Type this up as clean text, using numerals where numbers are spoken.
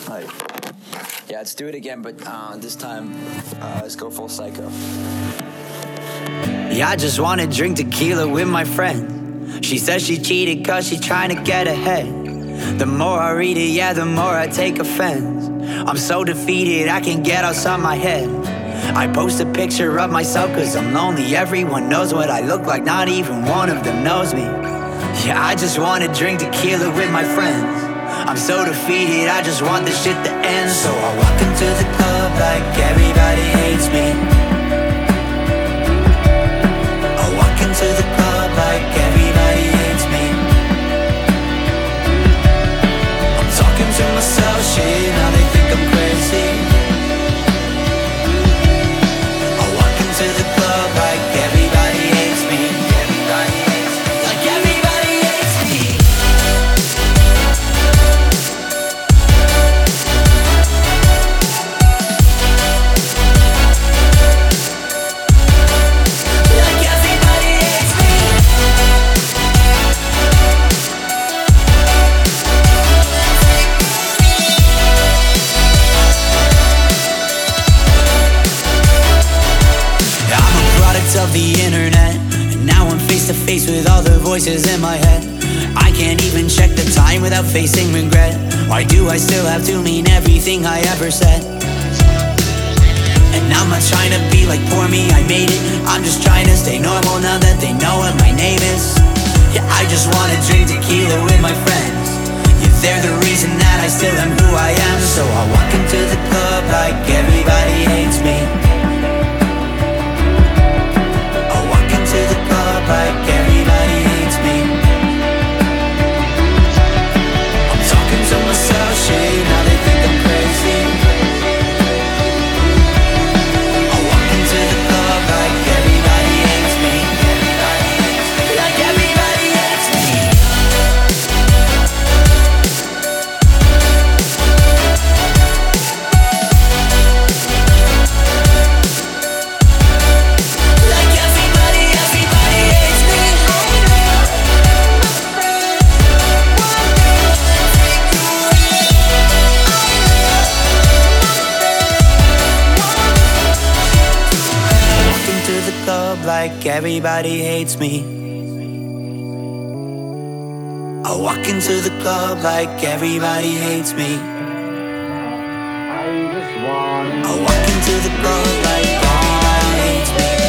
Alright. Yeah, let's do it again, but this time, let's go full psycho. Yeah, I just wanna drink tequila with my friend. She says she cheated cause she trying to get ahead. The more I read it, yeah, the more I take offense. I'm so defeated, I can't get outside my head. I post a picture of myself cause I'm lonely. Everyone knows what I look like, not even one of them knows me. Yeah, I just wanna drink tequila with my friends. I'm so defeated, I just want this shit to end. So I walk into the club like everybody hates me. I walk into the club like everybody hates me. I'm talking to myself, shit, now they think I'm crazy. I walk into the club like everybody hates me. Everybody hates me. Like everybody hates me. Like everybody hates me. I'm a product of the internet, and now I'm face to face with all the voices in my head. I can't even check the time without facing regret. Why do I still have to mean everything I ever said? And I'm not trying to be like poor me, I made it. I'm just trying to stay normal now that they know what my name is. Yeah, I just wanna drink tequila with my friends. Yeah, they're the reason that I still am who I am. So I walk into the club like everybody hates me. I walk into the club like everybody hates me. I'm talking to myself, shit, now they think I'm crazy. I walk into the club like everybody hates me. Everybody hates me. Like everybody hates me. Like everybody hates me. Walk into the club like everybody hates me. I walk into the club like everybody hates me. I walk into the club like everybody hates me.